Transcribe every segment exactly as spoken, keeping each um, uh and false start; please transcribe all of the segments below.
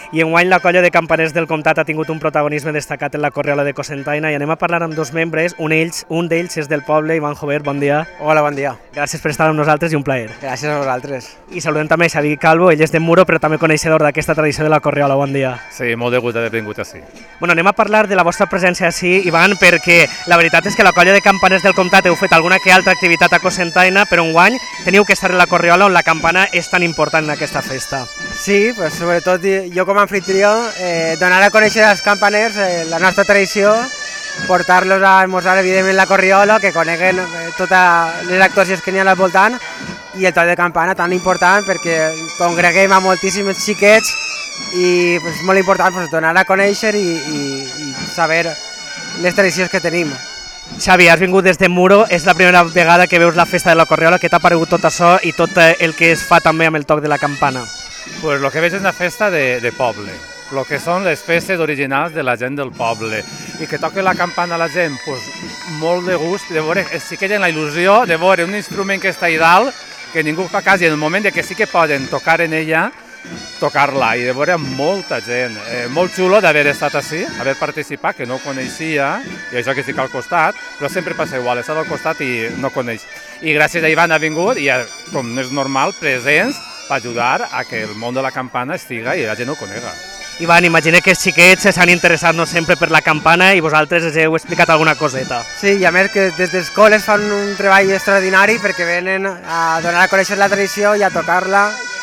i enguany la colla de campaners del comtat ha tingut un protagonisme destacat en la Corriola de Cocentaina i anem a parlar amb dos membres, un d'ells un d'ells és del poble, Ivan Jover, bon dia. Hola, bon dia. Gràcies per estar amb nosaltres i un plaer. Gràcies a vosaltres. I saludem també Xavi Calvo, ell és de Muro però també coneixedor d'aquesta tradició de la Corriola, bon dia. Sí, molt de gust d'haver vingut així. Bueno, anem a parlar de la vostra presència així, Ivan, perquè la veritat és que la colla de campaners del comtat heu fet alguna que altra activitat a Cocentaina, però enguany teniu que estar en la Corriola on la campana és tan important en aquesta festa. Sí, pues, sobretot jo com a anfitrió, eh, donar a conèixer als campaners eh, la nostra tradició, portar-los a esmorzar evidentment la Corriola, que coneguen eh, totes les actuacions que n'hi ha al voltant, i el toc de campana tan important perquè congreguem a moltíssims xiquets i és pues, molt important pues, donar a conèixer i, i, i saber les tradicions que tenim. Xavi, has vingut des de Muro, és la primera vegada que veus la festa de la Corriola, què t'ha paregut tot això i tot el que es fa també amb el toc de la campana? Pues lo que veig és una festa de, de poble, lo que són les festes originals de la gent del poble, i que toqui la campana a la gent, pues, molt de gust, de veure, sí que tenen la il·lusió de veure un instrument que està allà dalt, que ningú fa cas, i en el moment de que sí que poden tocar en ella, tocar-la, i de veure molta gent. Eh, molt xulo d'haver estat així, haver participat, que no coneixia, i això que estic al costat, però sempre passa igual, estar al costat i no coneix. I gràcies a Ivan ha vingut, i com és normal, presents, per ajudar a que el món de la campana estiga i la gent ho conega. Ivan, imagina que els xiquets s'han interessat no sempre per la campana i vosaltres els heu explicat alguna coseta. Sí, i a més que des d'escoles fan un treball extraordinari perquè venen a donar a conèixer la tradició i a tocar-la.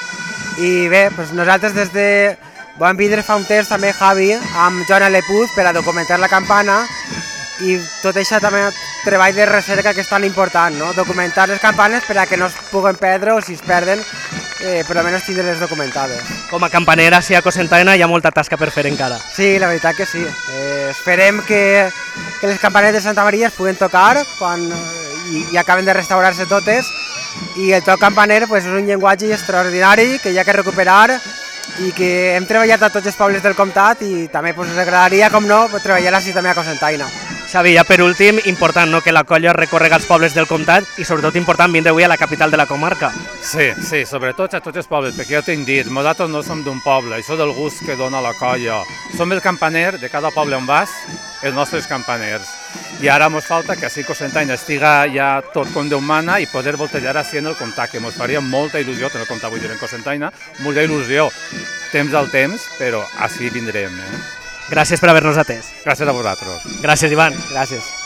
I bé, doncs nosaltres des de... vam vindre fa un temps també Javi amb Joan Alepuz per a documentar la campana i tot això també treball de recerca que és tan important, no? Documentar les campanes per a que no es puguen perdre o si es perden, eh, per almenys tindre-les documentades. Com a campanera, sí, a Cocentaina hi ha molta tasca per fer encara. Sí, la veritat que sí. Eh, esperem que, que les campanes de Santa Maria es puguen tocar quan, i, i acaben de restaurar-se totes, i el toc campaner pues, és un llenguatge extraordinari que hi ha que recuperar i que hem treballat a tots els pobles del comtat i també pues, ens agradaria, com no, treballar així també a Cocentaina. Xavi, ja per últim, important no, que la colla recorrega els pobles del comtat i sobretot important vindre avui a la capital de la comarca. Sí, sí, sobretot a tots els pobles, perquè ja t'he dit, nosaltres no som d'un poble, això del gust que dona la colla. Som el campaner de cada poble on vas, els nostres campaners. I ara ens falta que així Cocentaina estiga ja tot com Déu mana i poder voltejar així en el comtat, que ens faria molta il·lusió, tenir el comtat vull dir en Cocentaina, molta il·lusió, temps al temps, però així vindrem. Eh? Gràcies per haver-nos atès. Gràcies a vosaltres. Gràcies, Ivan. Gràcies.